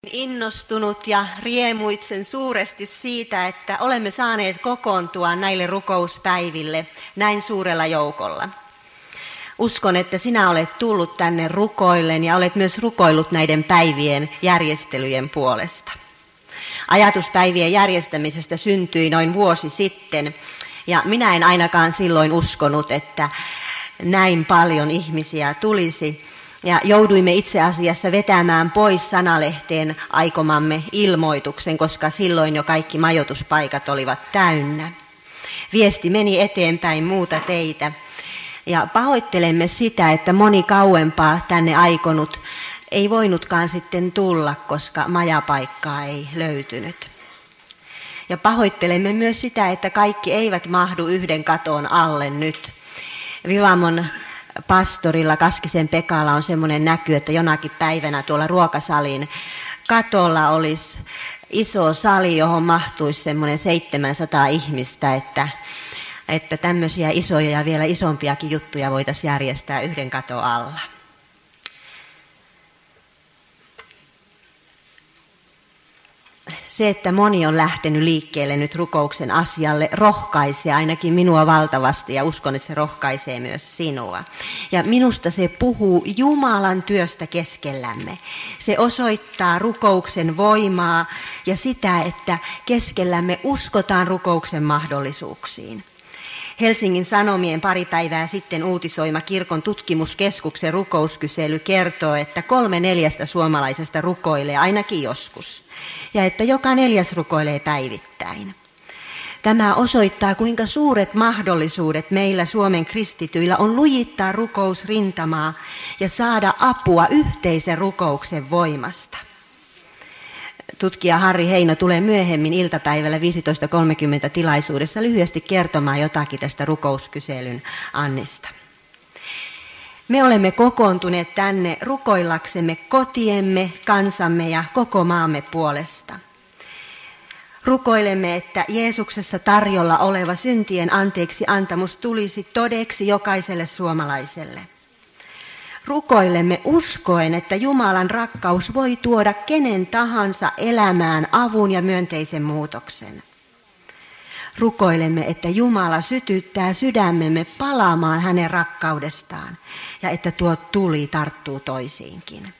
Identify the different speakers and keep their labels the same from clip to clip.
Speaker 1: Innostunut ja riemuitsen suuresti siitä, että olemme saaneet kokoontua näille rukouspäiville näin suurella joukolla. Uskon, että sinä olet tullut tänne rukoillen ja olet myös rukoillut näiden päivien järjestelyjen puolesta. Ajatus päivien järjestämisestä syntyi noin vuosi sitten ja minä en ainakaan silloin uskonut, että näin paljon ihmisiä tulisi. Ja jouduimme itse asiassa vetämään pois sanalehteen aikomamme ilmoituksen, koska silloin jo kaikki majoituspaikat olivat täynnä. Viesti meni eteenpäin muuta teitä. Ja pahoittelemme sitä, että moni kauempaa tänne aikonut ei voinutkaan sitten tulla, koska majapaikkaa ei löytynyt. Ja pahoittelemme myös sitä, että kaikki eivät mahdu yhden katon alle nyt. Vivamon pastorilla Kaskisen Pekalla on semmoinen näky, että jonakin päivänä tuolla ruokasalin katolla olisi iso sali, johon mahtuisi semmoinen 700 ihmistä, että tämmöisiä isoja ja vielä isompiakin juttuja voitaisiin järjestää yhden katon alla. Se, että moni on lähtenyt liikkeelle nyt rukouksen asialle, rohkaisee ainakin minua valtavasti ja uskon, että se rohkaisee myös sinua. Ja minusta se puhuu Jumalan työstä keskellämme. Se osoittaa rukouksen voimaa ja sitä, että keskellämme uskotaan rukouksen mahdollisuuksiin. Helsingin Sanomien pari päivää sitten uutisoima Kirkon tutkimuskeskuksen rukouskysely kertoo, että 3/4 suomalaisesta rukoilee ainakin joskus. Ja että joka 4. rukoilee päivittäin. Tämä osoittaa, kuinka suuret mahdollisuudet meillä Suomen kristityillä on lujittaa rukousrintamaa ja saada apua yhteisen rukouksen voimasta. Tutkija Harri Heino tulee myöhemmin iltapäivällä 15.30 tilaisuudessa lyhyesti kertomaan jotakin tästä rukouskyselyn annista. Me olemme kokoontuneet tänne rukoillaksemme kotiemme, kansamme ja koko maamme puolesta. Rukoilemme, että Jeesuksessa tarjolla oleva syntien anteeksi antamus tulisi todeksi jokaiselle suomalaiselle. Rukoilemme uskoen, että Jumalan rakkaus voi tuoda kenen tahansa elämään avun ja myönteisen muutoksen. Rukoilemme, että Jumala sytyttää sydämemme palaamaan hänen rakkaudestaan ja että tuo tuli tarttuu toisiinkin.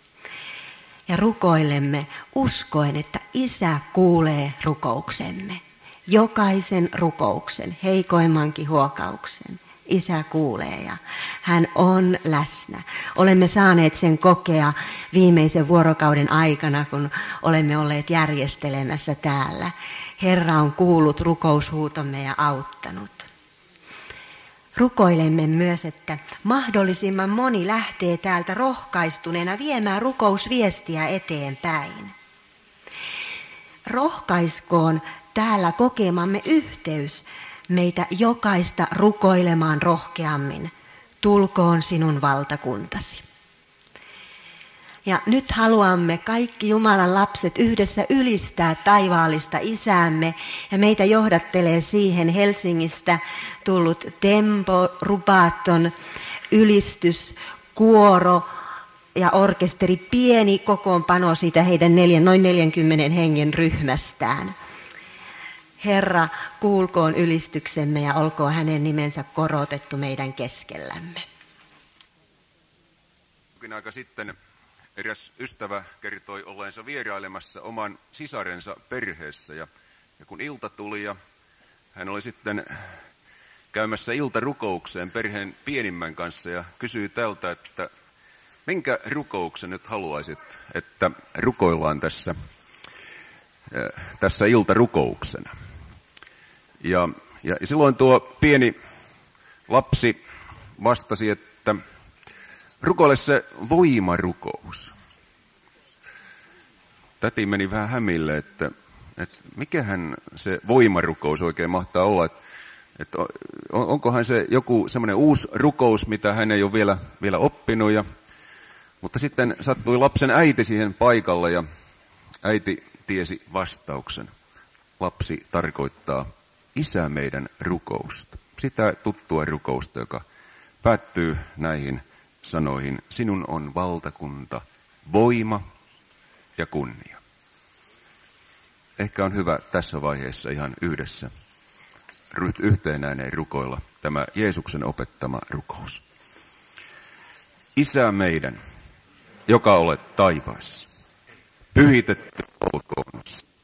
Speaker 1: Ja rukoilemme uskoen, että Isä kuulee rukouksemme. Jokaisen rukouksen, heikoimmankin huokauksen. Isä kuulee ja hän on läsnä. Olemme saaneet sen kokea viimeisen vuorokauden aikana, kun olemme olleet järjestelemässä täällä. Herra on kuullut rukoushuutomme ja auttanut. Rukoilemme myös, että mahdollisimman moni lähtee täältä rohkaistuneena viemään rukousviestiä eteenpäin. Rohkaiskoon täällä kokemamme yhteys meitä jokaista rukoilemaan rohkeammin. Tulkoon sinun valtakuntasi. Ja nyt haluamme kaikki Jumalan lapset yhdessä ylistää taivaallista Isäämme. Ja meitä johdattelee siihen Helsingistä tullut Tempo Rubaton ylistys, kuoro ja orkesteri. Pieni kokoonpano siitä heidän noin 40 hengen ryhmästään. Herra, kuulkoon ylistyksemme ja olkoon hänen nimensä korotettu meidän keskellämme.
Speaker 2: Jokin aika sitten eräs ystävä kertoi olleensa vierailemassa oman sisarensa perheessä ja kun ilta tuli ja hän oli sitten käymässä iltarukoukseen perheen pienimmän kanssa ja kysyi tältä, että minkä rukouksen nyt haluaisit, että rukoillaan tässä iltarukouksena. Ja silloin tuo pieni lapsi vastasi, että rukoile se voimarukous. Täti meni vähän hämille, että mikähän se voimarukous oikein mahtaa olla. Että onkohan se joku semmoinen uusi rukous, mitä hän ei ole vielä oppinut. Mutta sitten sattui lapsen äiti siihen paikalle ja äiti tiesi vastauksen. Lapsi tarkoittaa Isä meidän rukousta. Sitä tuttua rukousta, joka päättyy näihin sanoihin. Sinun on valtakunta, voima ja kunnia. Ehkä on hyvä tässä vaiheessa ihan yhdessä yhteen ääneen rukoilla tämä Jeesuksen opettama rukous. Isä meidän, joka olet taivaassa, pyhitetty olkoon.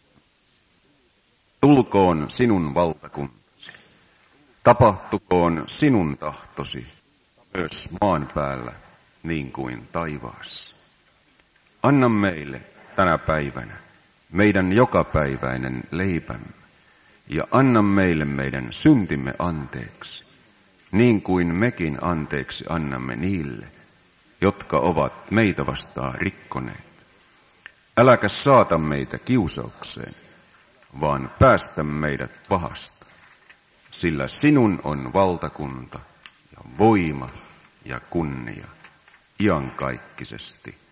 Speaker 2: Tulkoon sinun valtakuntasi. Tapahtukoon sinun tahtosi myös maan päällä niin kuin taivaassa. Anna meille tänä päivänä meidän jokapäiväinen leipämme ja anna meille meidän syntimme anteeksi, niin kuin mekin anteeksi annamme niille, jotka ovat meitä vastaan rikkoneet. Äläkä saata meitä kiusaukseen, vaan päästä meidät pahasta, sillä sinun on valtakunta ja voima ja kunnia iankaikkisesti.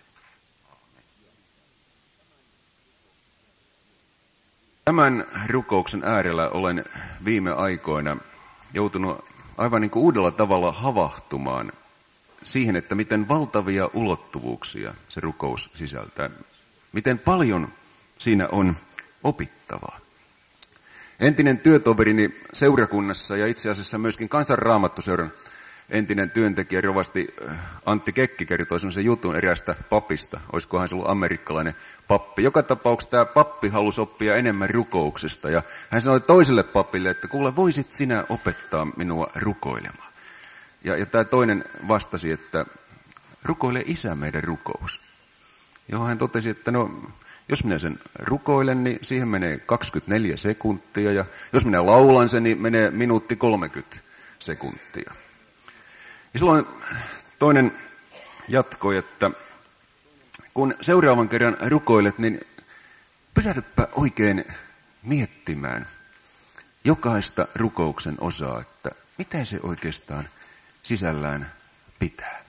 Speaker 2: Tämän rukouksen äärellä olen viime aikoina joutunut aivan niin kuin uudella tavalla havahtumaan siihen, että miten valtavia ulottuvuuksia se rukous sisältää. Miten paljon siinä on opittavaa. Entinen työtoverini seurakunnassa ja itse asiassa myöskin Kansanraamattuseuran entinen työntekijä rovasti Antti Kekki kertoi sellaisen jutun eräästä papista. Olisikohan se ollut amerikkalainen pappi. Joka tapauksessa tämä pappi halusi oppia enemmän rukouksesta ja hän sanoi toiselle papille, että kuule, voisit sinä opettaa minua rukoilemaan. Ja tämä toinen vastasi, että rukoile Isä meidän rukous. Johon hän totesi, että no, jos minä sen rukoilen, niin siihen menee 24 sekuntia ja jos minä laulan sen, niin menee minuutti 30 sekuntia. Ja silloin toinen jatkoi, että kun seuraavan kerran rukoilet, niin pysähdypä oikein miettimään jokaista rukouksen osaa, että mitä se oikeastaan sisällään pitää.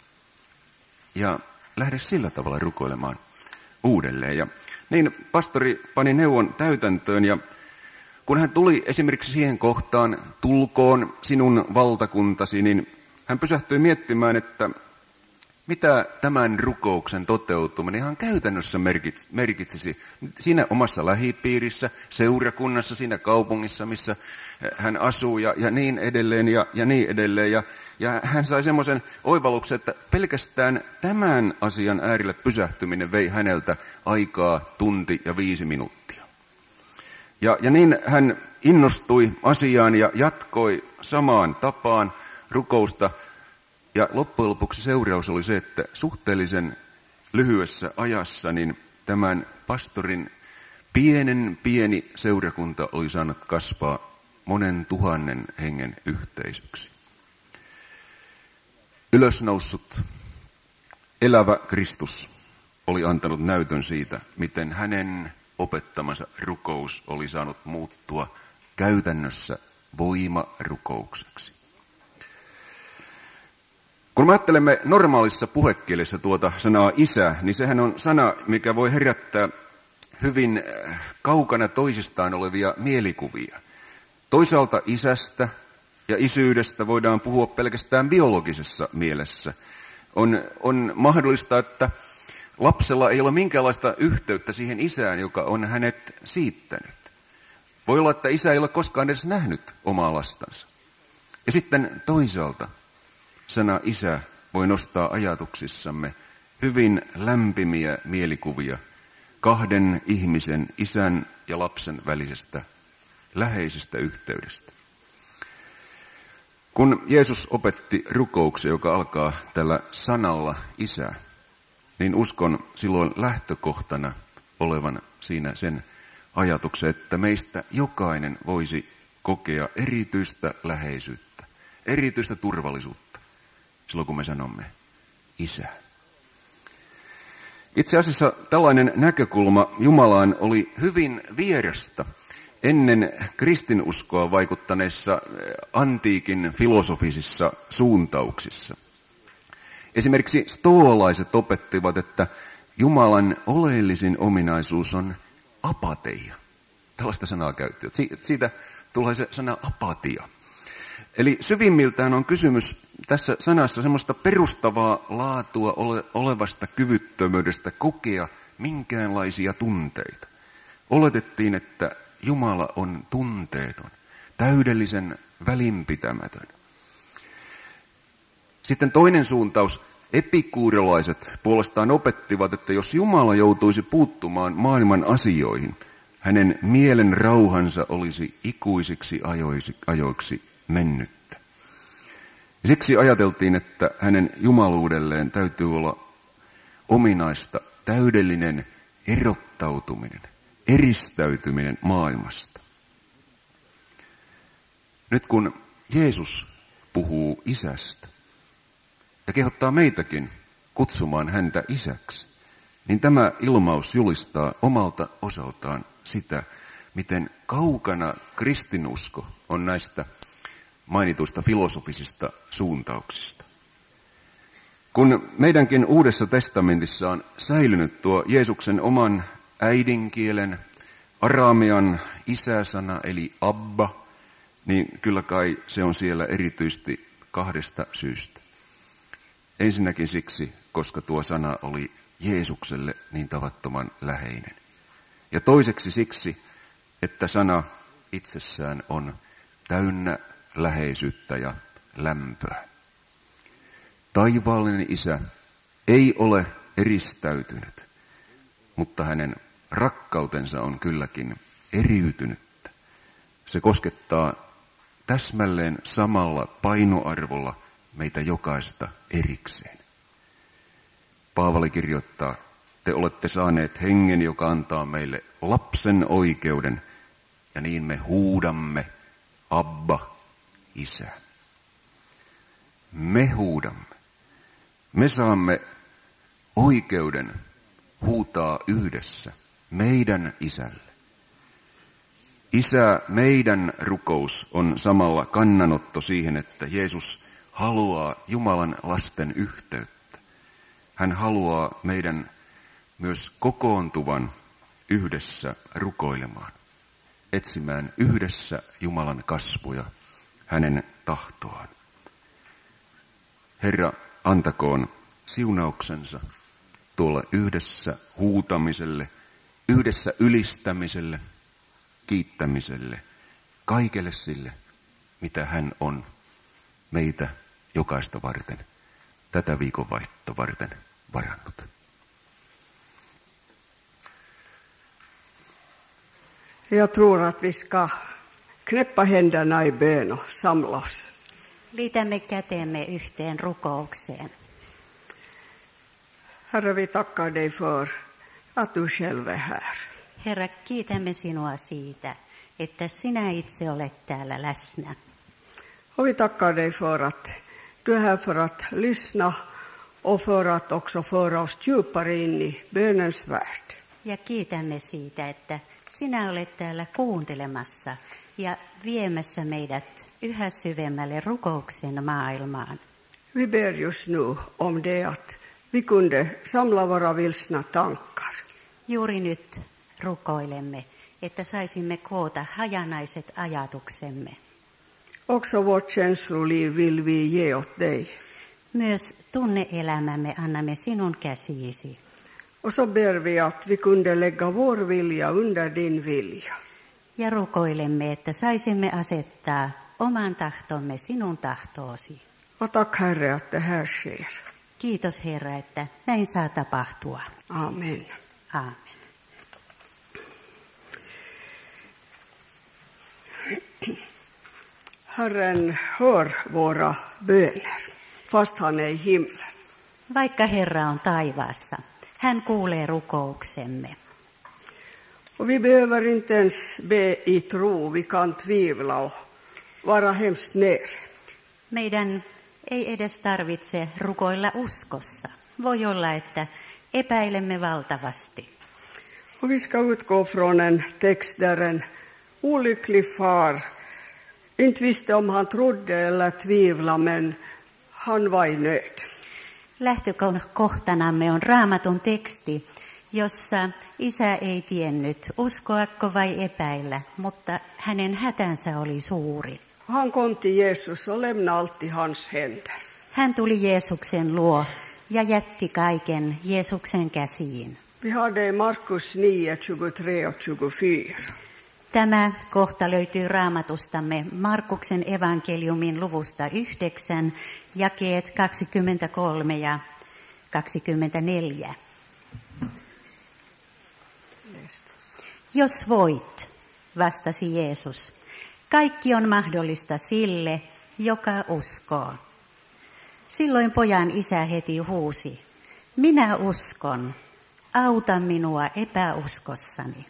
Speaker 2: Ja lähde sillä tavalla rukoilemaan uudelleen. Ja niin pastori pani neuvon täytäntöön ja kun hän tuli esimerkiksi siihen kohtaan, tulkoon sinun valtakuntasi, niin hän pysähtyi miettimään, että mitä tämän rukouksen toteutuminen ihan käytännössä merkitsisi siinä omassa lähipiirissä, seurakunnassa, siinä kaupungissa, missä hän asuu ja niin edelleen ja niin edelleen. Ja hän sai semmoisen oivalluksen, että pelkästään tämän asian äärelle pysähtyminen vei häneltä aikaa 1 tunti ja 5 minuuttia. Ja niin hän innostui asiaan ja jatkoi samaan tapaan rukousta. Ja loppujen lopuksi seuraus oli se, että suhteellisen lyhyessä ajassa niin tämän pastorin pieni seurakunta oli saanut kasvaa monen tuhannen hengen yhteisöksi. Ylösnoussut elävä Kristus oli antanut näytön siitä, miten hänen opettamansa rukous oli saanut muuttua käytännössä voimarukoukseksi. Kun me ajattelemme normaalissa puhekielessä tuota sanaa isä, niin sehän on sana, mikä voi herättää hyvin kaukana toisistaan olevia mielikuvia. Toisaalta isästä ja isyydestä voidaan puhua pelkästään biologisessa mielessä. On mahdollista, että lapsella ei ole minkäänlaista yhteyttä siihen isään, joka on hänet siittänyt. Voi olla, että isä ei ole koskaan edes nähnyt omaa lastansa. Ja sitten toisaalta sana isä voi nostaa ajatuksissamme hyvin lämpimiä mielikuvia 2 ihmisen, isän ja lapsen välisestä läheisestä yhteydestä. Kun Jeesus opetti rukouksen, joka alkaa tällä sanalla isä, niin uskon silloin lähtökohtana olevan siinä sen ajatuksen, että meistä jokainen voisi kokea erityistä läheisyyttä, erityistä turvallisuutta, silloin kun me sanomme isä. Itse asiassa tällainen näkökulma Jumalaan oli hyvin vierasta ennen kristinuskoa vaikuttaneissa antiikin filosofisissa suuntauksissa. Esimerkiksi stoolaiset opettivat, että Jumalan oleellisin ominaisuus on apateia. Tällaista sanaa käyttivät. Siitä tulee se sana apatia. Eli syvimmiltään on kysymys tässä sanassa semmoista perustavaa laatua olevasta kyvyttömyydestä kokea minkäänlaisia tunteita. Oletettiin, että Jumala on tunteeton, täydellisen välinpitämätön. Sitten toinen suuntaus, epikuuriolaiset puolestaan opettivat, että jos Jumala joutuisi puuttumaan maailman asioihin, hänen mielen rauhansa olisi ikuisiksi ajoiksi mennyttä. Ja siksi ajateltiin, että hänen jumaluudelleen täytyy olla ominaista täydellinen erottautuminen, eristäytyminen maailmasta. Nyt kun Jeesus puhuu isästä ja kehottaa meitäkin kutsumaan häntä isäksi, niin tämä ilmaus julistaa omalta osaltaan sitä, miten kaukana kristinusko on näistä mainituista filosofisista suuntauksista. Kun meidänkin Uudessa testamentissa on säilynyt tuo Jeesuksen oman äidinkielen, aramean isäsana eli Abba, niin kyllä kai se on siellä erityisesti kahdesta syystä. Ensinnäkin siksi, koska tuo sana oli Jeesukselle niin tavattoman läheinen. Ja toiseksi siksi, että sana itsessään on täynnä läheisyyttä ja lämpöä. Taivaallinen isä ei ole eristäytynyt, mutta hänen rakkautensa on kylläkin eriytynyttä. Se koskettaa täsmälleen samalla painoarvolla meitä jokaista erikseen. Paavali kirjoittaa, te olette saaneet hengen, joka antaa meille lapsen oikeuden, ja niin me huudamme, Abba, Isä. Me huudamme. Me saamme oikeuden huutaa yhdessä meidän isälle. Isä, meidän rukous on samalla kannanotto siihen, että Jeesus haluaa Jumalan lasten yhteyttä. Hän haluaa meidän myös kokoontuvan yhdessä rukoilemaan, etsimään yhdessä Jumalan kasvoja, hänen tahtoaan. Herra, antakoon siunauksensa tuolle yhdessä huutamiselle, yhdessä ylistämiselle, kiittämiselle, kaikelle sille, mitä hän on meitä jokaista varten, tätä viikonvaihtoa varten varannut.
Speaker 3: Jag tror att vi ska knäppa händerna i bön och samla oss.
Speaker 1: Liitämme kätemme yhteen rukoukseen.
Speaker 3: Herre, vi tackar dig för att du själv är här.
Speaker 1: Herra, kiitämme sinua siitä, että sinä itse olet täällä läsnä.
Speaker 3: Och vi tackar dig för att du är här för att lyssna och för att också föra oss djupare in i bönens värld.
Speaker 1: Ja kiitämme siitä, että sinä olet täällä kuuntelemassa ja viemässä meidät yhä syvemmälle rukouksen maailmaan.
Speaker 3: Vi ber just nu om det att vi kunde samla våra vilsna tankar.
Speaker 1: Juuri nyt rukoilemme, että saisimme koota hajanaiset ajatuksemme.
Speaker 3: Också vårt känsloliv vill vi ge åt dig.
Speaker 1: Myös tunneelämämme annamme sinun käsiisi.
Speaker 3: Och så ber vi att vi kunde lägga vår vilja under din vilja.
Speaker 1: Ja rukoilemme, että saisimme asettaa oman tahtomme sinun tahtoosi.
Speaker 3: Och tack Herre att det här sker.
Speaker 1: Kiitos Herra, että näin saa tapahtua.
Speaker 3: Amen.
Speaker 1: Aamen.
Speaker 3: Herren hör våra böner, fast han är i himlen.
Speaker 1: Vaikka Herra on taivaassa, hän kuulee rukouksemme.
Speaker 3: Och vi behöver inte ens be i tro, vi kan tvivla och vara hemskt nere.
Speaker 1: Meidän ei edes tarvitse rukoilla uskossa. Voi olla, että epäilemme valtavasti.
Speaker 3: Och vi ska utgå från en text där en olycklig far inte visste om han trodde eller tvivla, men han var i nöd.
Speaker 1: Lähtökohtanamme on Raamatun teksti, jossa isä ei tiennyt, uskoako vai epäillä, mutta hänen hätänsä oli suuri.
Speaker 3: Han kom till Jesus och lämnade allt i hans händer.
Speaker 1: Hän tuli Jeesuksen luo ja jätti kaiken Jeesuksen käsiin.
Speaker 3: Vi har det i Markus 9, 23 och 24.
Speaker 4: Tämä kohta löytyy Raamatustamme Markuksen evankeliumin luvusta 9, jakeet 23 ja 24. Jos voit, vastasi Jeesus, kaikki on mahdollista sille, joka uskoo. Silloin pojan isä heti huusi, minä uskon, auta minua epäuskossani.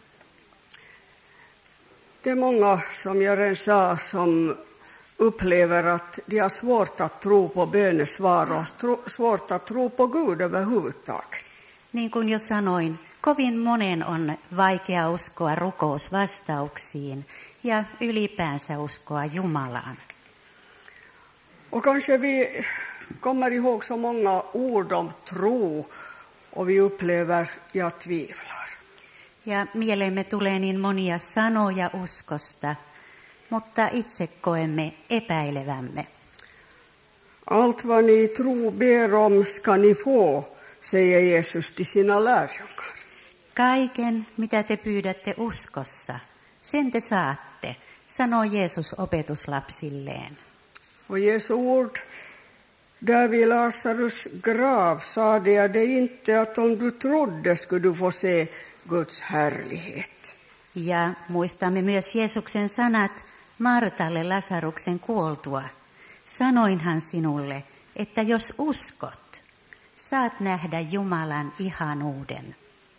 Speaker 3: Det är många, som Jörgen sa, som upplever att de har svårt att tro på bönesvar och svårt att tro på Gud överhuvudtaget.
Speaker 4: Niin kuin jo sanoin, kovin monen on vaikea uskoa rukousvastauksiin ja ylipäänsä uskoa Jumalaan.
Speaker 3: Och kanske vi kommer ihåg så många ord om tro och vi upplever, jag tvivlar.
Speaker 4: Ja mieleemme tulee niin monia sanoja uskosta, mutta itse koemme epäilevämme.
Speaker 3: Allt vad ni tro ber om ska ni få, säger Jesus till sina lärjungar.
Speaker 4: Kaiken, mitä te pyydätte uskossa, sen te saatte, sanoo Jeesus opetuslapsilleen.
Speaker 3: Och Jesu ord där vid Lazarus grav sade jag det inte att om du trodde skulle du få se Guds härlighet.
Speaker 4: Ja muistamme myös Jeesuksen sanat Martalle Lasaruksen kuoltua. Sanoinhan sinulle, että jos uskot, saat nähdä Jumalan ihanuuden.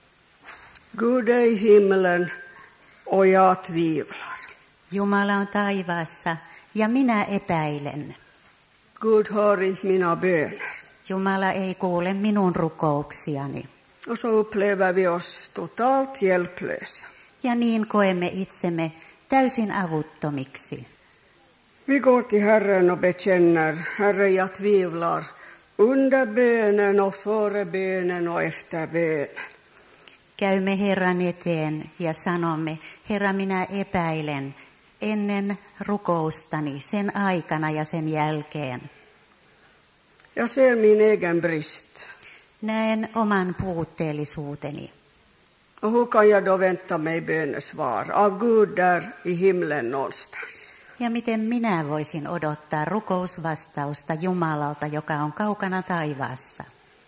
Speaker 3: Gud är i himlen och jag tvivlar.
Speaker 4: Jumala on taivaassa ja minä epäilen.
Speaker 3: Gud hör inte mina böner.
Speaker 4: Jumala ei kuule minun rukouksiani.
Speaker 3: Och så upplever vi oss totalt hjälplösa.
Speaker 4: Ja niin koemme itsemme täysin avuttomiksi.
Speaker 3: Vi går till Herren och bekänner, Herre, jag tvivlar under bönen och före bönen och efter bönen.
Speaker 4: Käymme Herran eteen ja sanomme, Herra, minä epäilen ennen rukoustani, sen aikana ja sen jälkeen.
Speaker 3: Jag ser min egen brist.
Speaker 4: Näen oman puutteellisuuteni.
Speaker 3: Och hur kan jag då vänta mig bönesvar av Gud där i himlen någonstans?
Speaker 4: Ja miten minä voisin odottaa rukousvastausta Jumalalta, joka on kaukana taivaassa?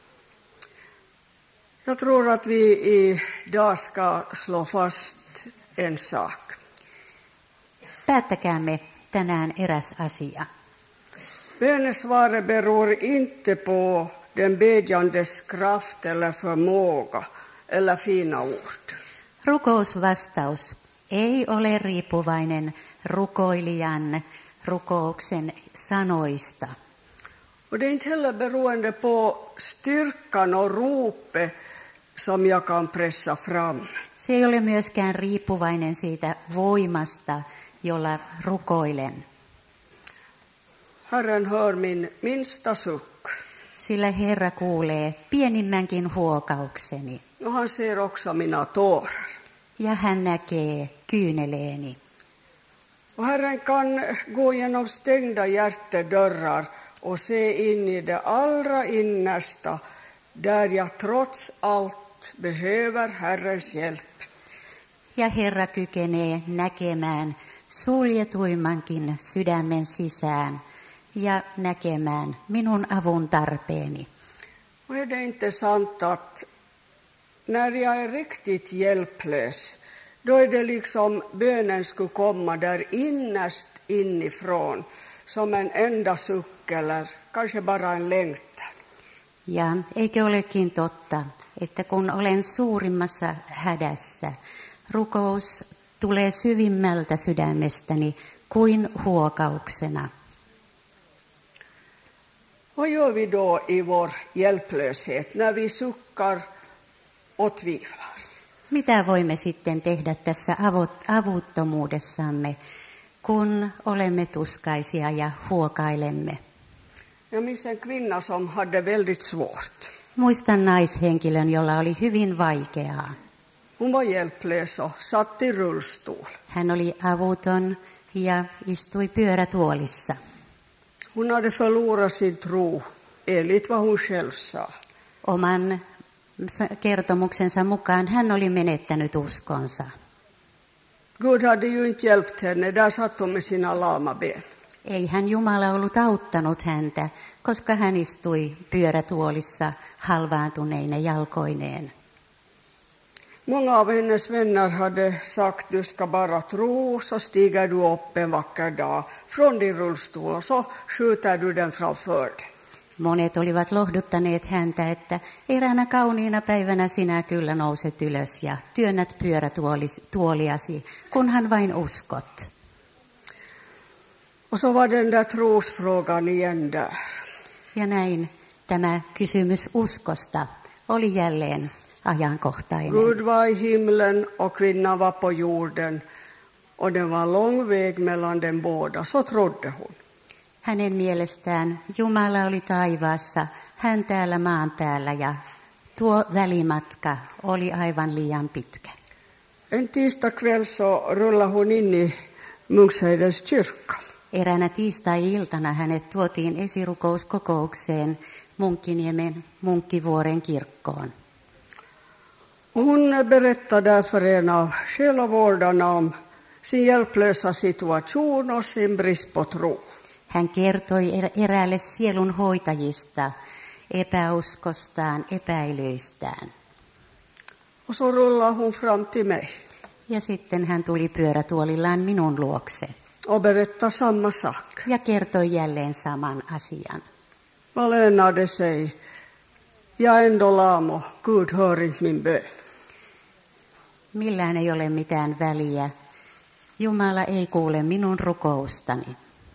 Speaker 3: Jag tror att vi idag ska slå fast en sak.
Speaker 4: Päättäkäämme tänään eräs asia.
Speaker 3: Bönesvaret beror inte på den bedjandes kraft eller förmåga eller fina ord.
Speaker 4: Rukousvastaus ei ole riippuvainen rukoilijan rukouksen sanoista.
Speaker 3: Och det är inte heller beroende på styrkan och ropet som jag kan pressa fram.
Speaker 4: Se ei ole myöskään riippuvainen siitä voimasta, jolla rukoilen.
Speaker 3: Herren hör min minsta suck.
Speaker 4: Sillä Herra kuulee pienimmänkin huokaukseni.
Speaker 3: Och han ser också mina tårar.
Speaker 4: Ja hän näkee kyyneleeni.
Speaker 3: Och Herren kan gå genom stängda hjärtedörrar och se in i det allra innersta där jag trots allt behöver Herrens hjälp.
Speaker 4: Ja Herra kykenee näkemään suljetuimmankin sydämen sisään ja näkemään minun avun tarpeeni.
Speaker 3: Och är det inte sant att när jag är riktigt hjälplös, då är det liksom bönen skulle komma där innerst inifrån som en enda suck eller kanske bara en längtan.
Speaker 4: Ja eikö olekin totta, että kun olen suurimmassa hädässä, rukous tulee syvimmältä sydämestäni kuin huokauksena.
Speaker 3: Vad gör vi då i vår hjälplöshet när vi suckar och tvivlar?
Speaker 4: Mitä voimme sitten tehdä tässä avuttomuudessamme, kun olemme tuskaisia ja huokailemme?
Speaker 3: Jag minns en kvinna som hade väldigt svårt.
Speaker 4: Muistan naishenkilön, jolla oli hyvin vaikeaa.
Speaker 3: Hon var hjälplös och satt i rullstol.
Speaker 4: Hän oli avuton ja istui pyörätuolissa.
Speaker 3: Hon hade förlorat sin tro, enligt vad hon själv sa.
Speaker 4: Oman kertomuksensa mukaan hän oli menettänyt uskonsa.
Speaker 3: Gud hade ju inte hjälpt henne, där satt hon med sina lama ben.
Speaker 4: Ei hän Jumala ollut auttanut häntä, koska hän istui pyörätuolissa halvaantuneine jalkoineen.
Speaker 3: Många av hennes vänner hade sagt, du ska bara tro, så stiger du upp en vacker dag från din rullstol och så skjuter du den framför dig.
Speaker 4: Monet olivat lohduttaneet häntä, että eräänä kauniina päivänä sinä kyllä nouset ylös ja työnnät pyörätuoliasi, kunhan vain uskot.
Speaker 3: Och så var den där trosfrågan igen där.
Speaker 4: Ja näin tämä kysymys uskosta oli jälleen ajankohtainen.
Speaker 3: Gud var i himlen och kvinnan var på jorden och det var lång väg mellan dem båda, så trodde hon.
Speaker 4: Hänen mielestään Jumala oli taivaassa, hän täällä maan päällä ja tuo välimatka oli aivan liian pitkä.
Speaker 3: En tisdagkväll så rullade hon in i Munksheidens kyrka.
Speaker 4: Eräänä tiistai-iltana hänet tuotiin esirukouskokoukseen Munkkiniemen Munkkivuoren kirkkoon.
Speaker 3: Hon berättade därför en av själavårdarna om sin hjälplösa situation och sin brist på tro.
Speaker 4: Hän kertoi eräälle sielunhoitajista epäuskostaan, epäilyistään.
Speaker 3: Och så rullade hon fram till mig
Speaker 4: Ja sitten hän tuli pyörätuolillaan minun luokse
Speaker 3: och berättade samma sak.
Speaker 4: ja kertoi jälleen saman asian.
Speaker 3: Malena sig, jag är ändå lam och Gud hör inte min bön.
Speaker 4: Millään ei ole mitään väliä. Jumala ei kuule minun rukoustani.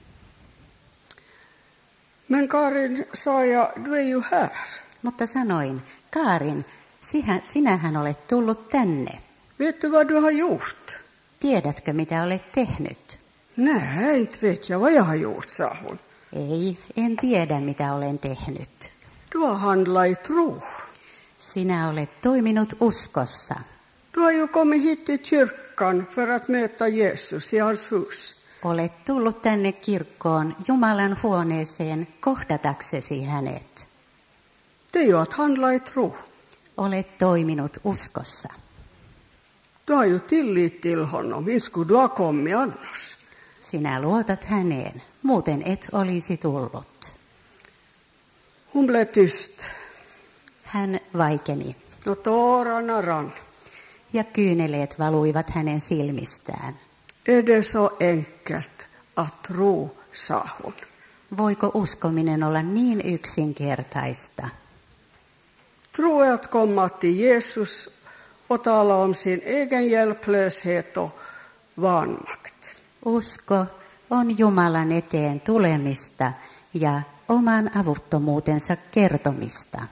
Speaker 3: Men Karin sa jag, du är ju här.
Speaker 4: Mutta sanoin, Kaarin, sinähän olet tullut tänne.
Speaker 3: Vet du vad du har gjort?
Speaker 4: Tiedätkö, mitä olet tehnyt?
Speaker 3: Nej, inte vet jag vad jag har gjort, sa hon.
Speaker 4: Ei, en tiedä, mitä olen tehnyt.
Speaker 3: Du har handlat i tro.
Speaker 4: Sinä olet toiminut uskossa.
Speaker 3: Du har ju kommit hit till kyrkan för att möta Jesus i hans hus.
Speaker 4: Olet tullut tänne kirkkoon Jumalan huoneeseen kohdataksesi hänet.
Speaker 3: Det är ju att handla i tro.
Speaker 4: Olet toiminut uskossa.
Speaker 3: Du har ju tillit till honom. Inte skulle du ha kommit annars.
Speaker 4: Sinä luotat häneen, muuten et olisi tullut.
Speaker 3: Hon blev tyst.
Speaker 4: Hän vaikeni
Speaker 3: Och tårarna rann.
Speaker 4: ja kyyneleet valuivat hänen silmistään.
Speaker 3: Är det så enkelt att tro, sa hon.
Speaker 4: Voiko uskominen olla niin yksinkertaista?
Speaker 3: Tro är att komma till Jesus och tala om sin egen hjälplöshet och vanmakt.
Speaker 4: Usko on Jumalan eteen tulemista ja oman avuttomuutensa kertomista.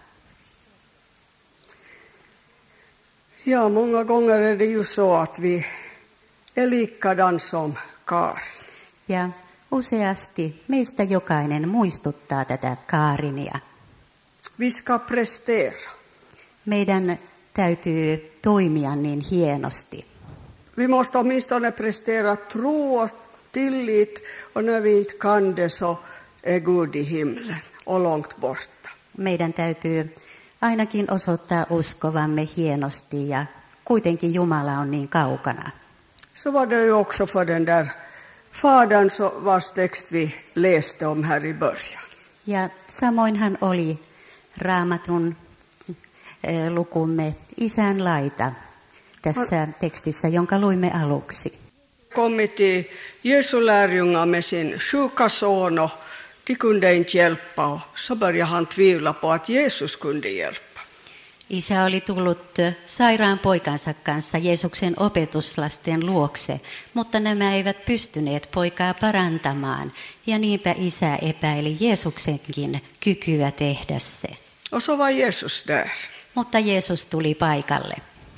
Speaker 3: Ja, många gånger är det ju så att vi är likadan som Karin.
Speaker 4: Ja useasti meistä jokainen muistuttaa tätä Kaarinia.
Speaker 3: Vi ska prestera.
Speaker 4: Meidän täytyy toimia niin hienosti.
Speaker 3: Vi måste åtminstone prestera tro och tillit, och när vi inte kan det så är Gud i himlen och långt borta.
Speaker 4: Meidän täytyy ainakin osoittaa uskovamme hienosti ja kuitenkin Jumala on niin kaukana.
Speaker 3: Så var det ju också för den där fadern vars text vi läste om här i början.
Speaker 4: Ja samoinhan oli Raamatun lukumme isän laita tässä tekstissä, jonka luimme aluksi.
Speaker 3: Kommit till Jesu lärjungar med sin sjuka son och de kunde inte hjälpa, och så började han tvivla på att Jesus kunde hjälpa.
Speaker 4: Isä oli tullut sairaan poikansa kanssa Jeesuksen opetuslasten luokse, mutta nämä eivät pystyneet poikaa parantamaan, ja niinpä isä epäili Jeesuksenkin kykyä tehdä se.
Speaker 3: Och så var Jesus där.
Speaker 4: Mutta Jeesus tuli paikalle.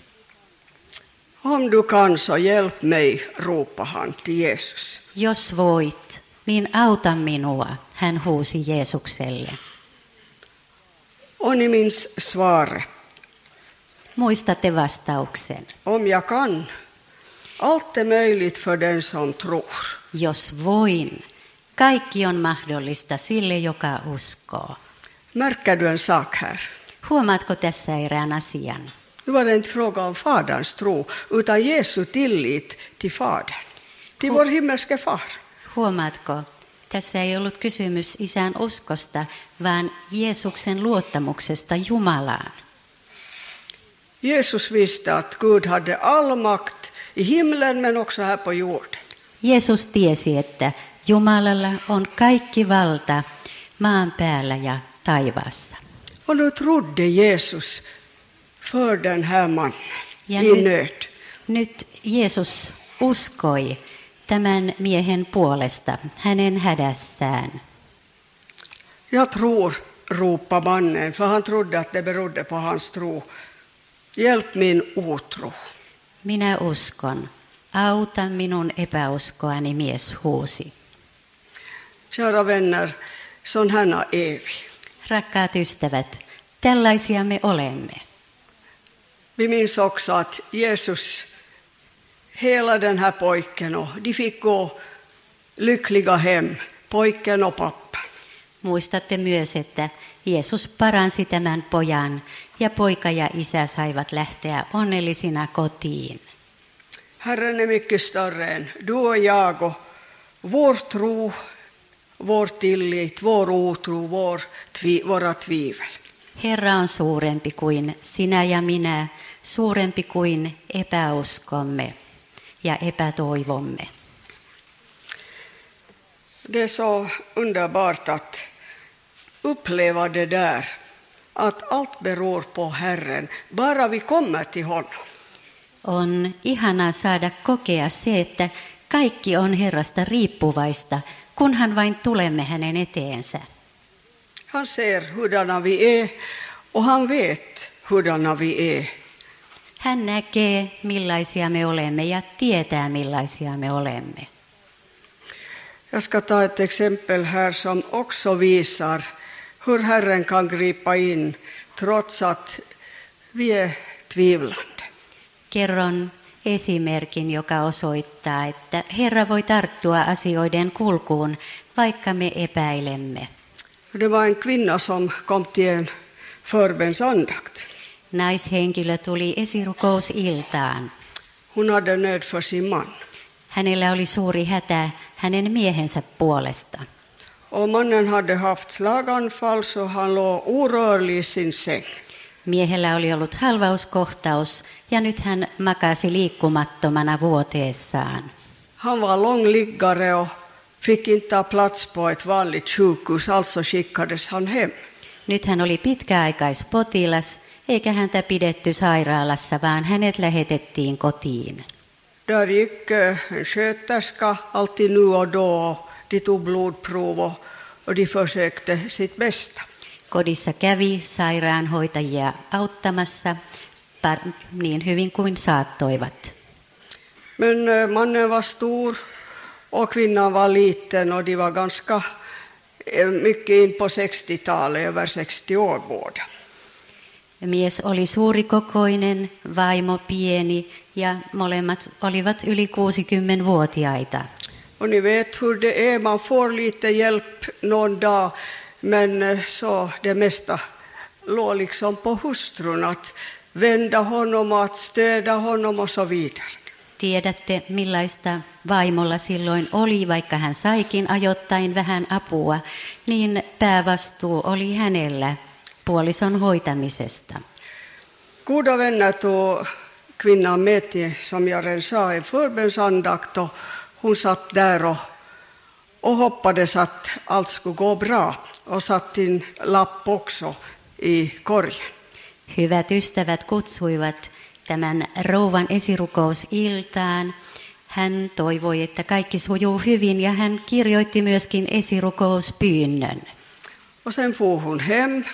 Speaker 3: Om du kan så hjälp mig, ropade han till Jesus.
Speaker 4: Jos voit, niin auta minua, hän huusi Jeesukselle.
Speaker 3: Och ni minns svaret.
Speaker 4: Muistatte vastauksen.
Speaker 3: Om jag kan, allt är möjligt för den som tror.
Speaker 4: Jos voin, kaikki on mahdollista sille, joka uskoo.
Speaker 3: Märker du en sak här?
Speaker 4: Huomaatko tässä erään asian?
Speaker 3: Nu var det inte fråga om faderns tro, utan Jesu tillit till Fadern, till vår himmelske far.
Speaker 4: Huomaatko? Tässä ei ollut kysymys isän uskosta, vaan Jeesuksen luottamuksesta Jumalaan.
Speaker 3: Jesus visste att Gud hade all makt i himlen men också här på jorden.
Speaker 4: Jeesus tiesi, että Jumalalla on kaikki valta maan päällä ja taivaassa.
Speaker 3: Och nu trodde Jesus för den här mannen
Speaker 4: Ja
Speaker 3: i nöd.
Speaker 4: nyt Jeesus uskoi tämän miehen puolesta hänen hädässään.
Speaker 3: Jag tror, ropade mannen, för han trodde att det berodde på hans tro. Hjälp min otro.
Speaker 4: Minä uskon. Auta minun epäuskoani, mies huusi.
Speaker 3: Kära vänner, sådana är vi.
Speaker 4: Rakkaat ystävät, tällaisia me olemme.
Speaker 3: Vi minns också att Jesus, hela den här pojken, och de fick gå lyckliga hem, pojken och pappa.
Speaker 4: Muistatte myös, että Jeesus paransi tämän pojan ja poika ja isä saivat lähteä onnellisina kotiin.
Speaker 3: Herren är mycket större än du och jag och vår tro, vår tillit, vår otro, våra tvivel.
Speaker 4: Herra on suurempi kuin sinä ja minä, suurempi kuin epäuskomme ja epätoivomme.
Speaker 3: Det är så underbart att uppleva det där, att allt beror på Herren, bara vi kommer till honom.
Speaker 4: On ihanaa saada kokea se, että kaikki on Herrasta riippuvaista, kunhan vain tulemme hänen eteensä.
Speaker 3: Han ser hurdana vi är och han vet hurdana vi är.
Speaker 4: Hän näkee, millaisia me olemme ja tietää, millaisia me olemme.
Speaker 3: Jag ska ta ett exempel här som också visar hur Herren kan gripa in trots att vi är tvivlande.
Speaker 4: Kerron esimerkin, joka osoittaa, että Herra voi tarttua asioiden kulkuun, vaikka me epäilemme.
Speaker 3: Det var en kvinna som kom till en förbönsandakt.
Speaker 4: Naishenkilö tuli esirukousiltaan.
Speaker 3: Hon hade nöd för sin man.
Speaker 4: Hänellä oli suuri hätä hänen miehensä puolesta.
Speaker 3: Och mannen hade haft slaganfall så han låg orörlig i sin säng.
Speaker 4: Miehellä oli ollut halvauskohtaus ja nyt hän makasi liikkumattomana vuoteessaan.
Speaker 3: Han var långliggare och fick inte ta plats på ett vanligt sjukhus, alltså skickades han hem.
Speaker 4: Nyt hän oli pitkäaikaispotilas, eikä häntä pidetty sairaalassa, vaan hänet lähetettiin kotiin.
Speaker 3: Där gick en sköterska alltid nu och då. De tog blodprov och de försökte sitt bästa.
Speaker 4: Kodissa kävi sairaanhoitajia auttamassa niin hyvin kuin saattoivat.
Speaker 3: Men mannen var stor och kvinnan var liten och de var ganska mycket in på 60-talet, över 60 år båda.
Speaker 4: Mies oli suurikokoinen, vaimo pieni ja molemmat olivat yli 60-vuotiaita.
Speaker 3: Och ni vet hur det är, man får lite hjälp någon dag, men så det mesta låg liksom på hustrun att vända honom, att stödja honom och så vidare.
Speaker 4: Tiedätte, millaista vaimolla silloin oli, vaikka hän saikin ajoittain vähän apua, niin päävastuu oli hänellä puolison hoitamisesta.
Speaker 3: Goda vänner tog kvinnan med till, som jag redan sa, en förbönsandakt och hon satt där och hoppades att allt skulle gå bra och satt in lapp också i korgen.
Speaker 4: Hyvät ystävät kutsuivat tämän rouvan esirukousiltaan. Hän toivoi, että kaikki sujuu hyvin ja hän kirjoitti myöskin esirukouspyynnön.
Speaker 3: Och sen for hon hem.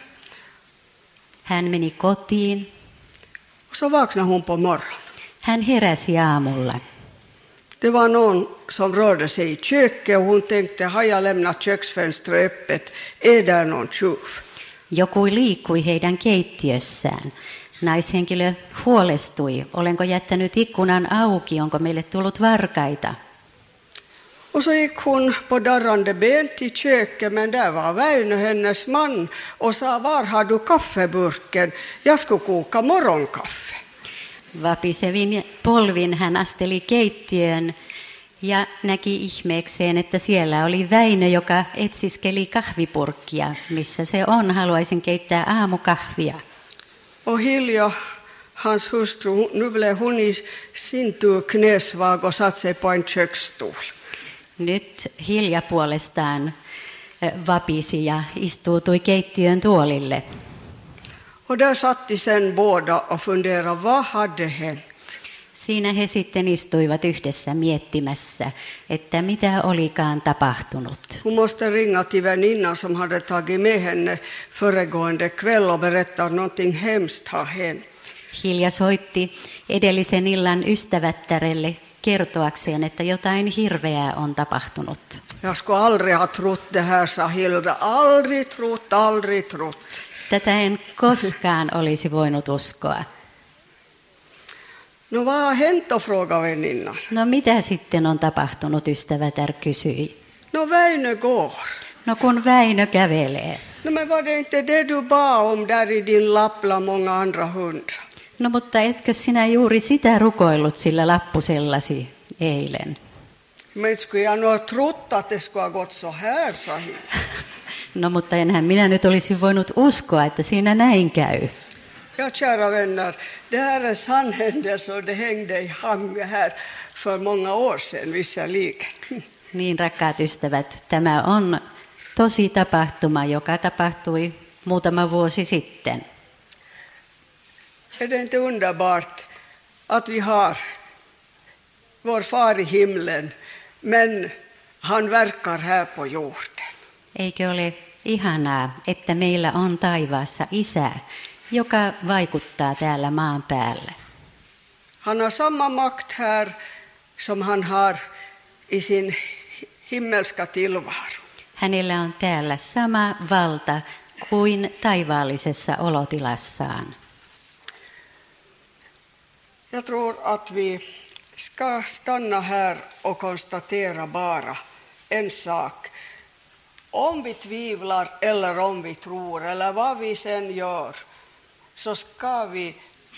Speaker 4: Hän meni kotiin.
Speaker 3: Och så vaknade hon på morgonen.
Speaker 4: Hän heräsi aamulla.
Speaker 3: Det var någon som rörde sig i köket och hon tänkte, har jag lämnat köksfönstret öppet? Är där någon tjuv?
Speaker 4: Joku liikkui heidän keittiössään. Naishenkilö huolestui. Olenko jättänyt ikkunan auki? Onko meille tullut varkaita?
Speaker 3: Och så gick hon på darrande ben till köket, men där var Väinö, hennes man, och sa, var har du kaffeburken? Jag skulle koka morgonkaffe.
Speaker 4: Vapisevin polvin hän asteli keittiöön ja näki ihmeekseen, että siellä oli Väinö, joka etsiskeli kahvipurkkia. Missä se on? Haluaisin keittää aamukahvia.
Speaker 3: Och Hilja, hans hustru, nu blev hon i sin tur knäsvag och satt sig på en köksstol.
Speaker 4: Nyt Hilja puolestaan vapisi ja istuutui keittiön tuolille.
Speaker 3: Och där satt de sen båda och funderade, vad hade hänt?
Speaker 4: Siinä he sitten istuivat yhdessä miettimässä, että mitä olikaan tapahtunut.
Speaker 3: Hon måste ringa till väninnan som hade tagit med henne föregående kväll och berätta att någonting hemskt har hänt.
Speaker 4: Hilja soitti edellisen illan ystävättärelle kertoakseen, että jotain hirveää on tapahtunut.
Speaker 3: Jag skulle aldrig ha trott det här, sa Hilda. Aldrig trott.
Speaker 4: Tätä en koskaan olisi voinut uskoa.
Speaker 3: No vad har hänt då, frågade väninnan.
Speaker 4: No mitä sitten on tapahtunut, ystävätär kysyi.
Speaker 3: No Väinö går.
Speaker 4: No kun Väinö kävelee.
Speaker 3: No men var det inte det du bad om där i din lapp bland många andra hundra?
Speaker 4: No mutta etkö sinä juuri sitä rukoillut sillä lappusellasi eilen?
Speaker 3: Men skulle jag nog ha trott att det skulle ha gått så här, sa Hilda.
Speaker 4: No mutta enhän minä nyt olisi voinut uskoa, että siinä näin käy.
Speaker 3: Ja, kära vänner, det här är sann händelse och det hängde i Hangö här för många år sedan, visserligen.
Speaker 4: Niin, rakkaat ystävät, tämä on tosi tapahtuma, joka tapahtui muutama vuosi sitten.
Speaker 3: Är det inte underbart att vi har vår far i himlen, men han verkar här på jorden?
Speaker 4: Eikö ole ihanaa, että meillä on taivaassa Isä, joka vaikuttaa täällä maan päällä?
Speaker 3: Han har samma makt här som han har i sin himmelska tillvaro.
Speaker 4: Hänellä on täällä sama valta kuin taivaallisessa olotilassaan.
Speaker 3: Jag tror att vi ska stanna här och konstatera bara en sak. Om vi tvivlar eller om vi tror eller vad vi sen gör, så ska vi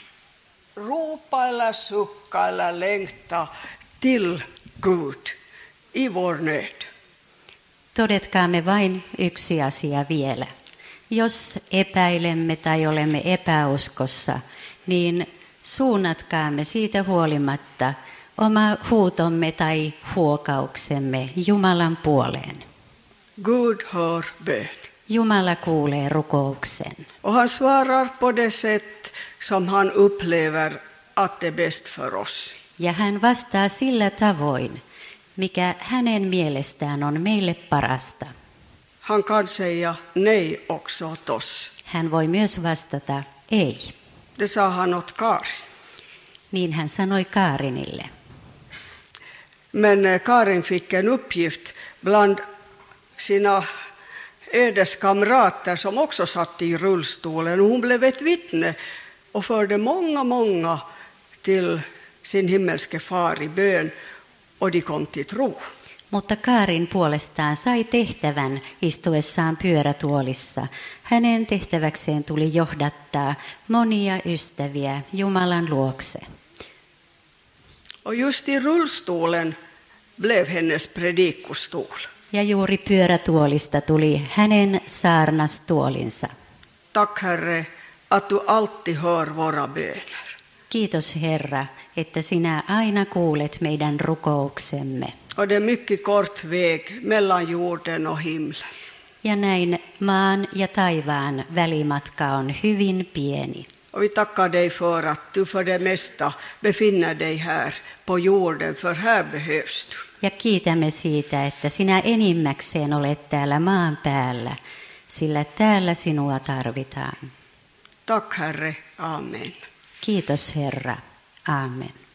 Speaker 3: ropa eller sucka eller längta till Gud i vår nöd.
Speaker 4: Todetkaamme vain yksi asia vielä. Jos epäilemme tai olemme epäuskossa, niin suunnatkaamme siitä huolimatta oma huutomme tai huokauksemme Jumalan puoleen.
Speaker 3: Gud hör bön.
Speaker 4: Jumala kuulee rukouksen.
Speaker 3: Och han svarar på det sätt som han upplever att det är bäst för oss.
Speaker 4: Ja hän vastaa sillä tavoin, mikä hänen mielestään on meille parasta.
Speaker 3: Han kan säga nej också åt oss.
Speaker 4: Hän voi myös vastata ei.
Speaker 3: Det sa han åt Karin.
Speaker 4: Niin hän sanoi Kaarinille.
Speaker 3: Men Karin fick en uppgift bland sina ödeskamrater som också satt i rullstolen. Hon blev ett vittne och förde många till sin himmelske far i bön, och de kom till tro.
Speaker 4: Mutta Kaarin puolestaan sai tehtävän istuessaan pyörätuolissa. Hänen tehtäväkseen tuli johdattaa monia ystäviä Jumalan luokse.
Speaker 3: Och just i rullstolen blev hennes predikostol.
Speaker 4: Ja juuri pyörätuolista tuli hänen saarnastuolinsa.
Speaker 3: Tack Herre att du alltid hör våra böner.
Speaker 4: Kiitos Herra, että sinä aina kuulet meidän rukouksemme.
Speaker 3: Och det är mycket kort väg mellan jorden och himlen.
Speaker 4: Ja näin maan ja taivaan välimatka on hyvin pieni.
Speaker 3: Och vi tackar dig för att du för det mesta befinner dig här på jorden, för här behövs du.
Speaker 4: Ja kiitämme siitä, että sinä enimmäkseen olet täällä maan päällä, sillä täällä sinua tarvitaan.
Speaker 3: Tack Herre, amen.
Speaker 4: Kiitos Herra, aamen.